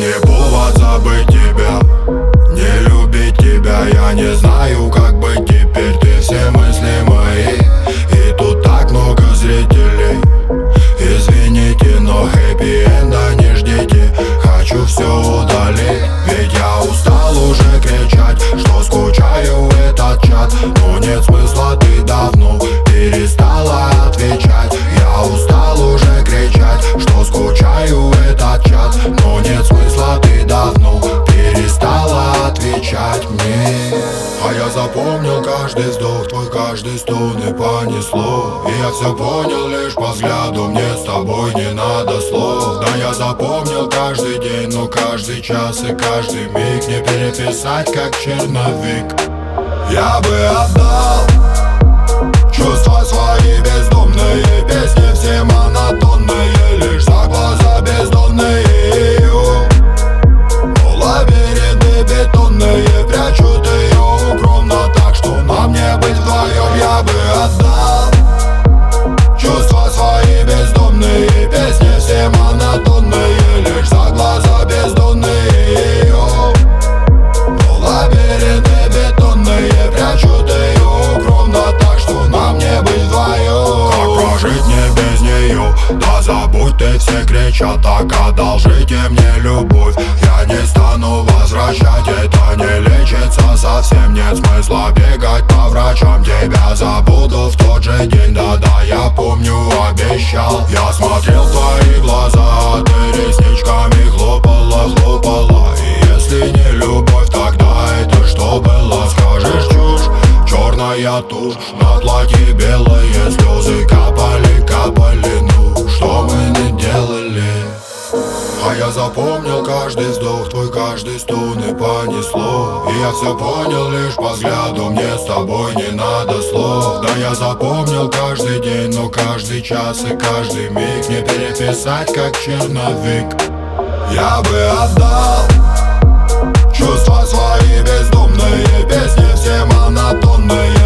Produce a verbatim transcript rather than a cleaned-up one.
не повод забыть тебя, не любить тебя. Я не знаю, как быть теперь, ты все мысли мои. И тут так много зрителей. Извините, но хэппи-энда не ждите. Хочу все удалить, ведь я устал уже кричать, что скучаю в этот чат. Но нет смысла, ты давно перестала отвечать. Я устал уже кричать, что скучаю в этот чат. Но нет смысла, ты давно перестала отвечать мне. А я запомнил каждый вздох твой, каждый стон, и понесло. И я все понял лишь по взгляду, мне с тобой не надо слов. Да, я запомнил каждый день, но каждый час и каждый миг не переписать, как черновик. Я бы отдал чувства свои бездомные, песни все монотонные, лишь за глаза бездонные. Но лабиринты бетонные прячут ее укромно, так что нам не быть вдвоем. Я бы отдал чувства свои бездомные, песни все монотонные, лишь за глаза бездонные. Но лабиринты бетонные прячут ее укромно, так что нам не быть вдвоем. Как прожить не без нее? Да забудь, ты все кричат, так одолжите мне любовь. Я не стану возвращать, это не лечится совсем. Нет смысла бегать по врачам, тебя забуду в тот же день. Да-да, я помню, обещал. Я смотрел в твои глаза, ты ресничками хлопала, хлопала. И если не любовь, тогда это что было? Скажешь чушь, черная тушь, на платье белые слезы капали, капали. Ну, что мы не делали? А я запомнил каждый вздох твой, каждый стон, и понесло. И я все понял лишь по взгляду, мне с тобой не надо слов. Да, я запомнил каждый день, но каждый час и каждый миг не переписать, как черновик. Я бы отдал чувства свои бездомные, песни все монотонные,